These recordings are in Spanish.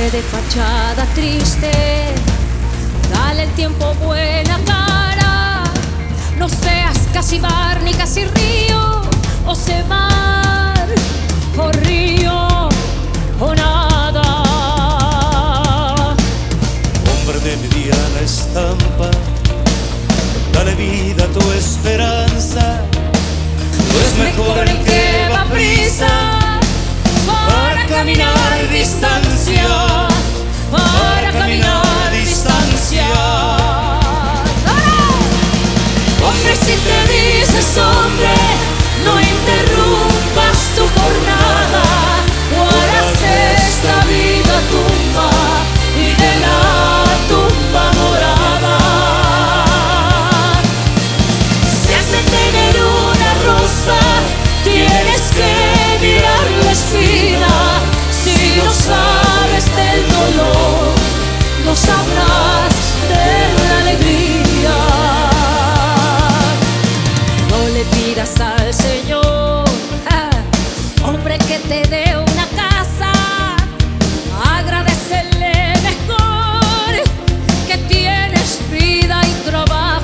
hombre de fachada triste, dale el tiempo buena cara. No seas casi mar ni casi río, o sé mar o río o nada. Hombre de mediana estampa, dale vida a tu esperanza. No es mejor el que va a prisa para caminar distancia, para caminar distancia. Hombre, si te dices hombre, no interrumpas tu jornada, o harás esta vida tumba y de la tumba morada. Si has de tener una rosa, tienes que mirar la espina. Si no sabes del dolor, no sabrás de la alegría. No le pidas al Señor, hombre, que te dé una casa. Agradecele mejor que tienes vida y trabajas.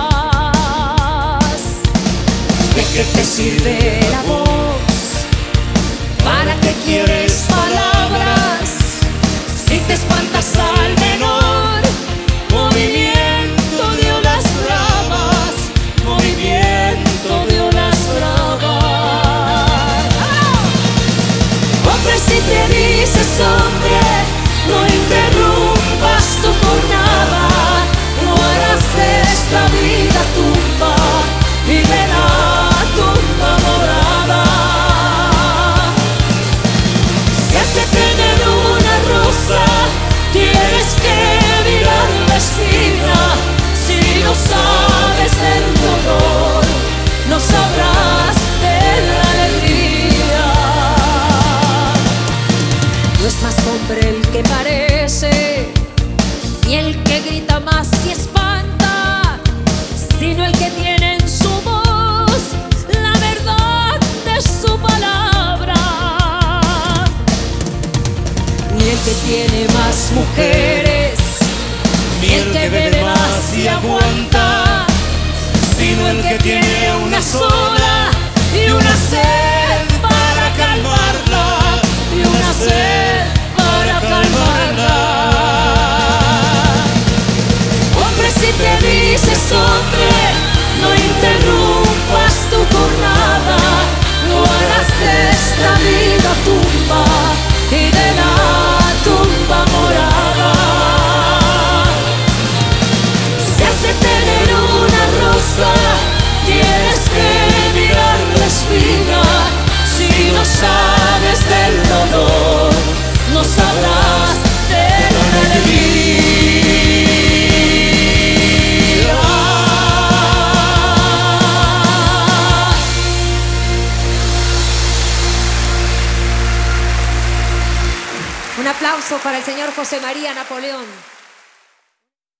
¿De qué te sirve la voz? ¿Para qué quieres palabras? Si te espantas al menor movimiento de olas bravas, movimiento de olas bravas. Hombre, si te dices hombre, no interrumpas tu jornada, no harás de esta vida tumba y de la tumba morada. Si has de tener una rosa, tienes que mirar la espina. Si no sabes del dolor, no sabrás de la alegría. No es más hombre el que parece, ni el que grita más y espanta, sino el que tiene en su voz la verdad de su palabra. Ni el que tiene más mujeres, Ni el que bebe más y aguanta, sino el que tiene una sola y una sed para calmarla, y una sed para calmarla. Hombre, si te dices hombre, no interrumpas tu jornada, no harás de esta vida tumba y de la tumba morada. Si has de tener una rosa, tienes que mirar la espina. Si no sabes del dolor, no sabrás de la alegría. Un aplauso para el señor José María Napoleón.